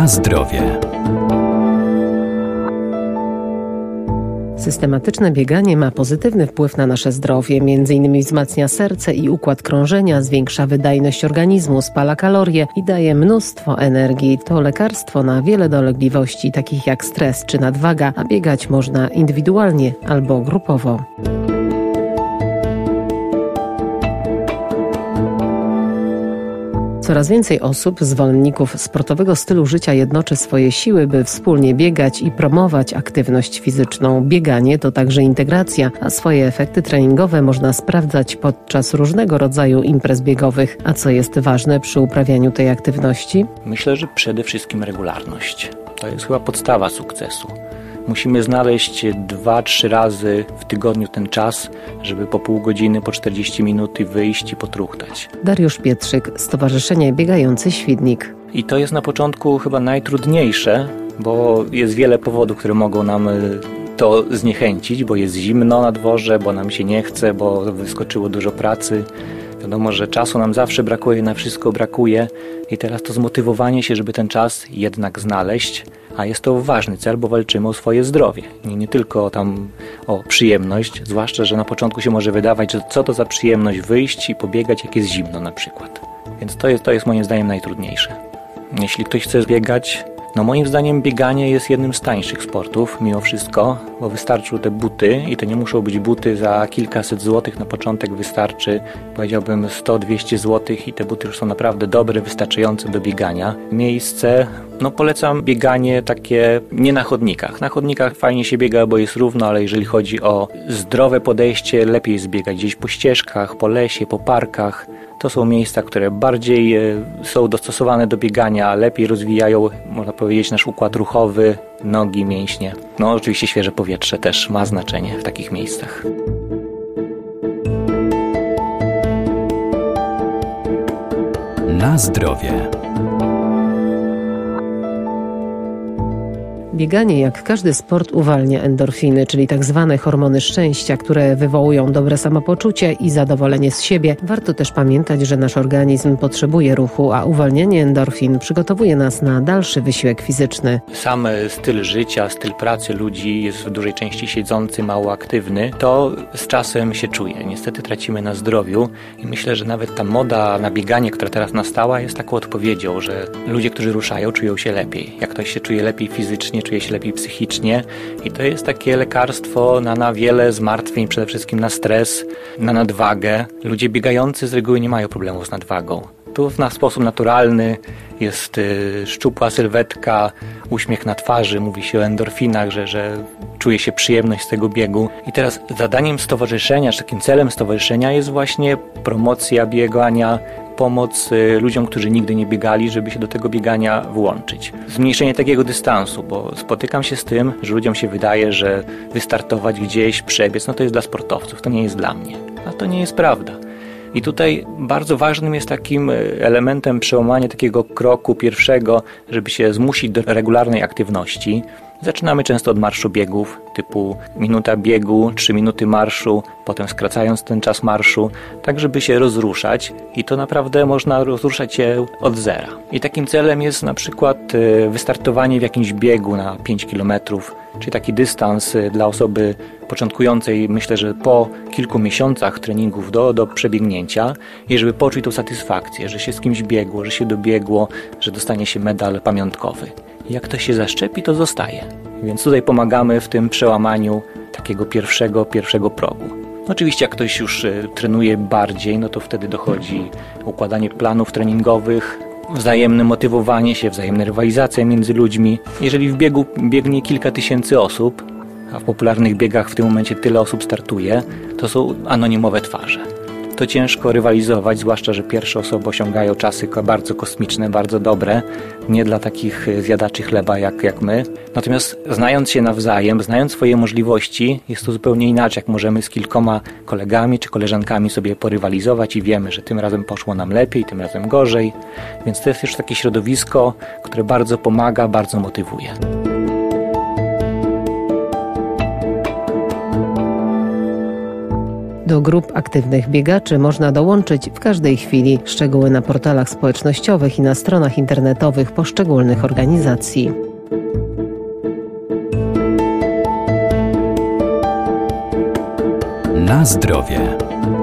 Na zdrowie. Systematyczne bieganie ma pozytywny wpływ na nasze zdrowie, m.in. wzmacnia serce i układ krążenia, zwiększa wydajność organizmu, spala kalorie i daje mnóstwo energii. To lekarstwo na wiele dolegliwości, takich jak stres czy nadwaga, a biegać można indywidualnie albo grupowo. Coraz więcej osób, zwolenników sportowego stylu życia jednoczy swoje siły, by wspólnie biegać i promować aktywność fizyczną. Bieganie to także integracja, a swoje efekty treningowe można sprawdzać podczas różnego rodzaju imprez biegowych. A co jest ważne przy uprawianiu tej aktywności? Myślę, że przede wszystkim regularność. To jest chyba podstawa sukcesu. Musimy znaleźć 2-3 razy w tygodniu ten czas, żeby po pół godziny, po 40 minut wyjść i potruchtać. Dariusz Pietrzyk, Stowarzyszenie Biegający Świdnik. I to jest na początku chyba najtrudniejsze, bo jest wiele powodów, które mogą nam to zniechęcić, bo jest zimno na dworze, bo nam się nie chce, bo wyskoczyło dużo pracy. Wiadomo, że czasu nam zawsze brakuje, na wszystko brakuje i teraz to zmotywowanie się, żeby ten czas jednak znaleźć, a jest to ważny cel, bo walczymy o swoje zdrowie. Nie tylko tam o przyjemność, zwłaszcza, że na początku się może wydawać, że co to za przyjemność wyjść i pobiegać, jak jest zimno na przykład. Więc to jest moim zdaniem najtrudniejsze. Jeśli ktoś chce biegać, moim zdaniem bieganie jest jednym z tańszych sportów, mimo wszystko, bo wystarczą te buty i to nie muszą być buty za kilkaset złotych. Na początek wystarczy, powiedziałbym, 100-200 złotych i te buty już są naprawdę dobre, wystarczające do biegania. Miejsce, polecam bieganie takie nie na chodnikach. Na chodnikach fajnie się biega, bo jest równo, ale jeżeli chodzi o zdrowe podejście, lepiej jest biegać gdzieś po ścieżkach, po lesie, po parkach. To są miejsca, które bardziej są dostosowane do biegania, lepiej rozwijają, można powiedzieć, nasz układ ruchowy, nogi, mięśnie. Oczywiście świeże powietrze też ma znaczenie w takich miejscach. Na zdrowie. Bieganie, jak każdy sport, uwalnia endorfiny, czyli tak zwane hormony szczęścia, które wywołują dobre samopoczucie i zadowolenie z siebie. Warto też pamiętać, że nasz organizm potrzebuje ruchu, a uwalnianie endorfin przygotowuje nas na dalszy wysiłek fizyczny. Sam styl życia, styl pracy ludzi jest w dużej części siedzący, mało aktywny. To z czasem się czuje. Niestety tracimy na zdrowiu i myślę, że nawet ta moda na bieganie, która teraz nastała, jest taką odpowiedzią, że ludzie, którzy ruszają, czują się lepiej. Jak ktoś się czuje lepiej fizycznie, czuje się lepiej psychicznie i to jest takie lekarstwo na wiele zmartwień, przede wszystkim na stres, na nadwagę. Ludzie biegający z reguły nie mają problemu z nadwagą. Tu na sposób naturalny jest szczupła sylwetka, uśmiech na twarzy, mówi się o endorfinach, że czuje się przyjemność z tego biegu. I teraz zadaniem stowarzyszenia, czy takim celem stowarzyszenia jest właśnie promocja biegania, pomoc ludziom, którzy nigdy nie biegali, żeby się do tego biegania włączyć. Zmniejszenie takiego dystansu, bo spotykam się z tym, że ludziom się wydaje, że wystartować gdzieś, przebiec, to jest dla sportowców, to nie jest dla mnie. A to nie jest prawda. I tutaj bardzo ważnym jest takim elementem przełamania takiego kroku pierwszego, żeby się zmusić do regularnej aktywności. Zaczynamy często od marszu biegów, typu minuta biegu, 3 minuty marszu, potem skracając ten czas marszu, tak żeby się rozruszać i to naprawdę można rozruszać się od zera. I takim celem jest na przykład wystartowanie w jakimś biegu na 5 km, czyli taki dystans dla osoby początkującej, myślę, że po kilku miesiącach treningów do przebiegnięcia i żeby poczuć tą satysfakcję, że się z kimś biegło, że się dobiegło, że dostanie się medal pamiątkowy. Jak ktoś się zaszczepi, to zostaje. Więc tutaj pomagamy w tym przełamaniu takiego pierwszego progu. Oczywiście jak ktoś już trenuje bardziej, to wtedy dochodzi układanie planów treningowych, wzajemne motywowanie się, wzajemna rywalizacja między ludźmi. Jeżeli w biegu biegnie kilka tysięcy osób, a w popularnych biegach w tym momencie tyle osób startuje, to są anonimowe twarze. To ciężko rywalizować, zwłaszcza, że pierwsze osoby osiągają czasy bardzo kosmiczne, bardzo dobre, nie dla takich zjadaczy chleba jak my. Natomiast znając się nawzajem, znając swoje możliwości, jest to zupełnie inaczej, jak możemy z kilkoma kolegami czy koleżankami sobie porywalizować i wiemy, że tym razem poszło nam lepiej, tym razem gorzej. Więc to jest już takie środowisko, które bardzo pomaga, bardzo motywuje. Do grup aktywnych biegaczy można dołączyć w każdej chwili. Szczegóły na portalach społecznościowych i na stronach internetowych poszczególnych organizacji. Na zdrowie.